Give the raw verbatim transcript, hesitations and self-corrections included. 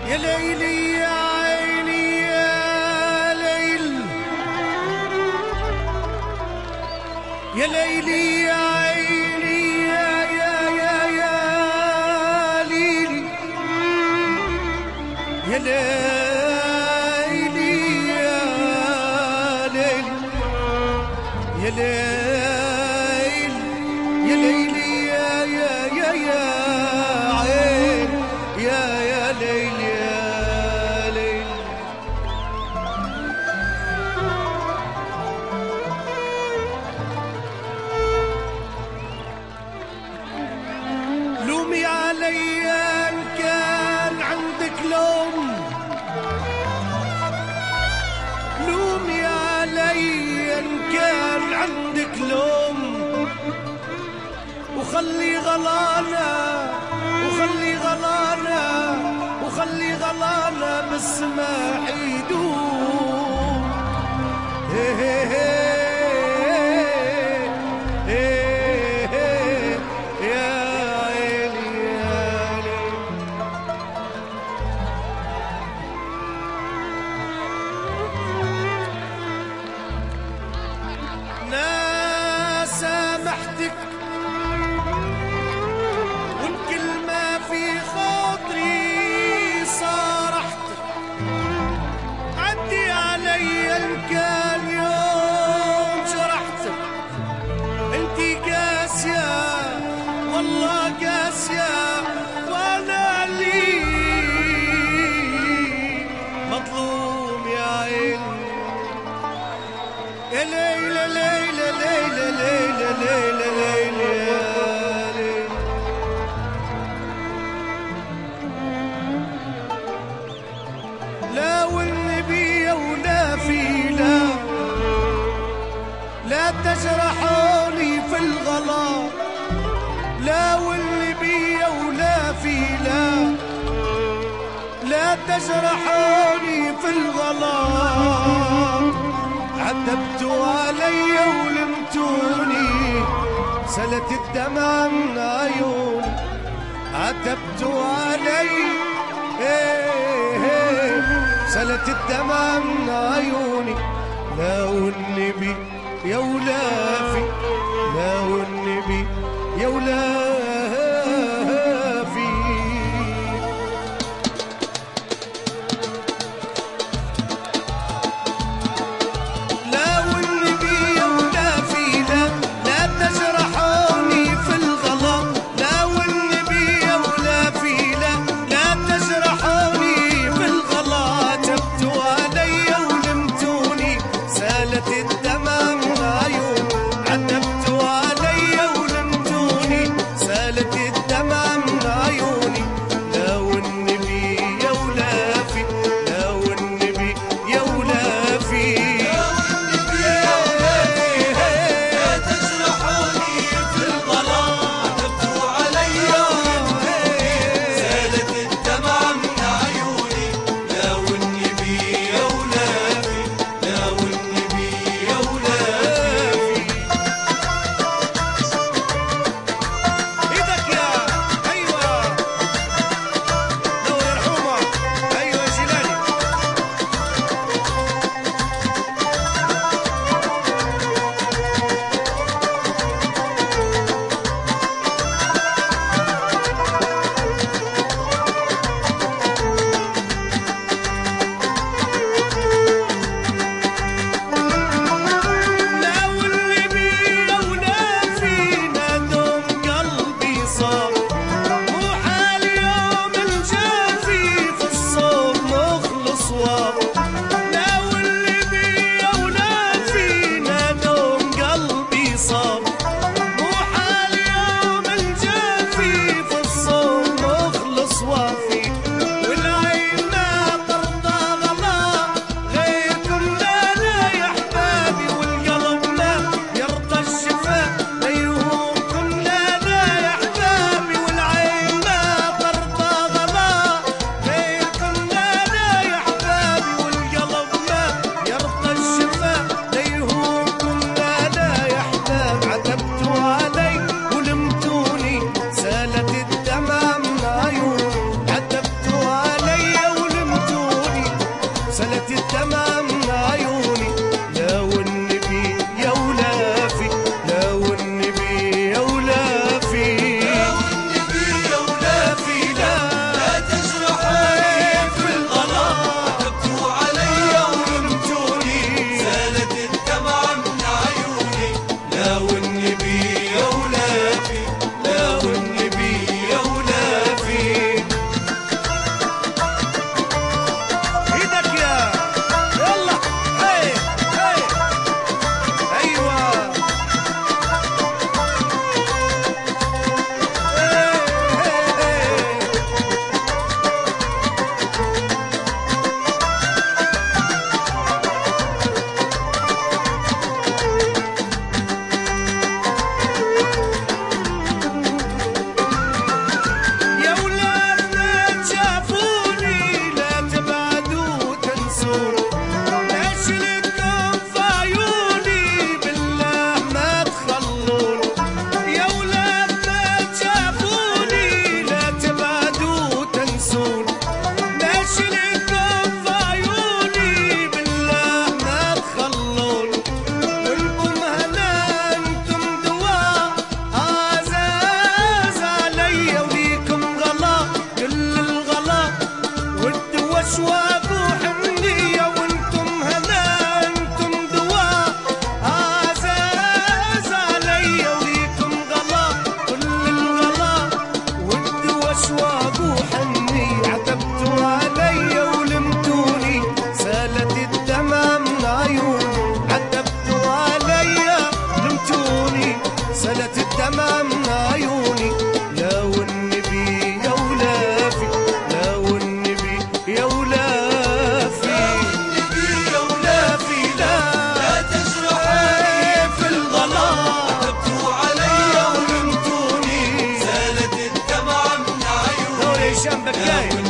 يا ليلي يا عيني يا ليل، يا ليلي يا عيني يا يا يا يا ليلي، يا ليلي يا ليل، يا ليل يا ليلي يا يا يا يا عين يا يا ليل يا ليل. لومي علي ان كان عندك لوم، لومي علي ان كان عندك لوم، وخلي غلانا وخلي غلانا وخلي غلانا بالسماح يدوم. هي هي هي هي يا عيني يا ليل. ناس سامحتك كان يوم جرحتك، انتي قاسية والله قاسية، وانا لي مظلوم يا عين. يا ليلى ليلى ليلى ليلى ليلى ليلى يا ليل. لا والنبي ولا في لا لا تجرحوني في الغلا، لا والنبي ولا في لا لا تجرحوني في الغلا. عتبتوا علي ولمتوني سلت الدمع من عيوني، عتبتوا علي ايه سلت الدمع من عيوني. لا والنبي يا ولافي، لا والنبي يا ولافي. لا والنبي يا ولافي لا لا تجرحوني في الغلا، لا والنبي يا ولافي لا لا تجرحوني في الغلا. عتبتوا علي ولمتوني سالت الدمع من عيوني، عتبتوا علي ولمتوني هشام بكاي.